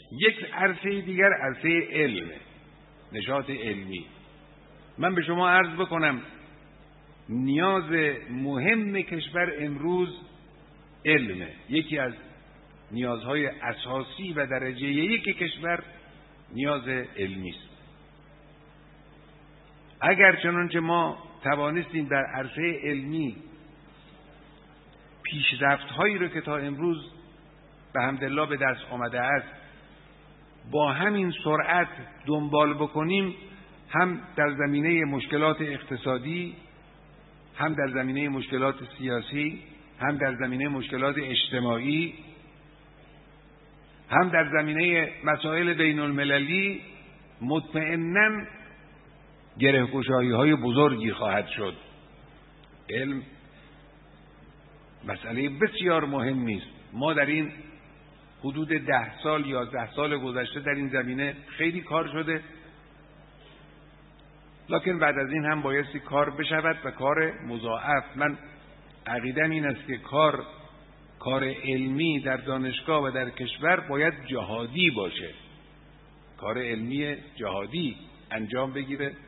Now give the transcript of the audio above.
یک عرصه دیگر عرصه علم، نشاط علمی. من به شما عرض بکنم نیاز مهم کشور امروز علمه. یکی از نیازهای اساسی و درجه یک کشور نیاز علمی است. اگر چنانچه ما توانستیم در عرصه علمی پیشرفت‌هایی رو که تا امروز به حمدالله به دست آمده است با همین سرعت دنبال بکنیم، هم در زمینه مشکلات اقتصادی، هم در زمینه مشکلات سیاسی، هم در زمینه مشکلات اجتماعی، هم در زمینه مسائل بین المللی، مطمئناً گره‌گشایی‌های بزرگی خواهد شد. علم مسئله بسیار مهمی است. ما در این حدود 10 سال 11 سال گذشته در این زمینه خیلی کار شده، لکن بعد از این هم بایستی کار بشود و کار مضاعف. من عقیدم این است که کار علمی در دانشگاه و در کشور باید جهادی باشه، کار علمی جهادی انجام بگیره